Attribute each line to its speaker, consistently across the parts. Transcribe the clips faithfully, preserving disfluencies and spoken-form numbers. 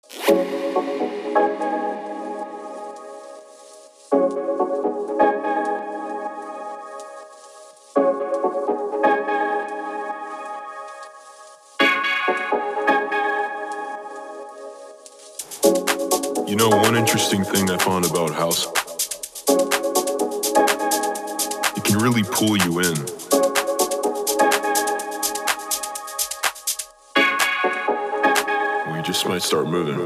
Speaker 1: You know, one interesting thing I found about house, it can really pull you in. We just might start moving.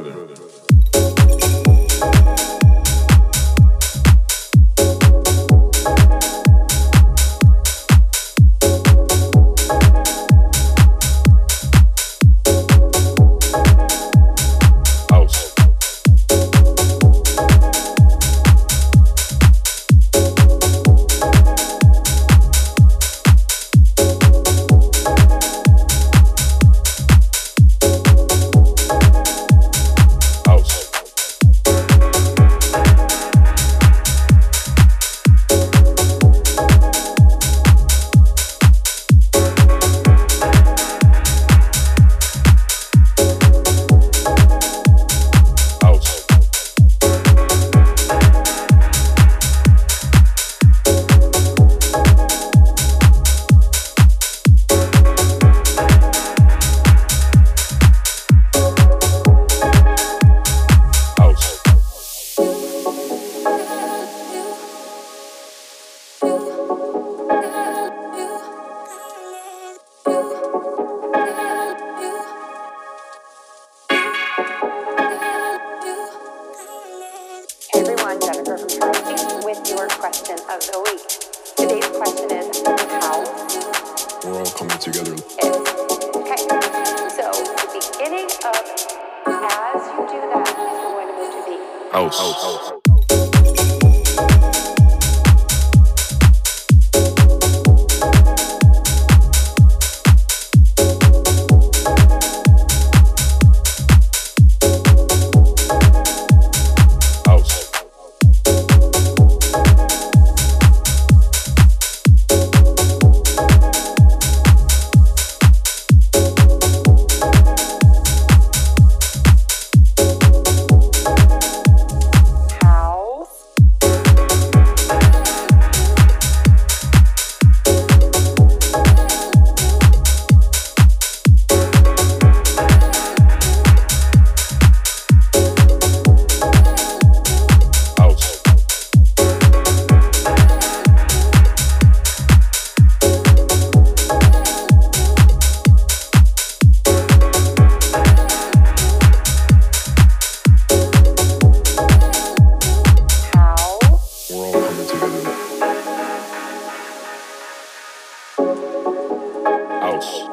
Speaker 2: With your question of the week. Today's question is how?
Speaker 1: We're all coming together.
Speaker 2: Okay, so the beginning of as you do that is going to move to the
Speaker 1: house. house. house. House.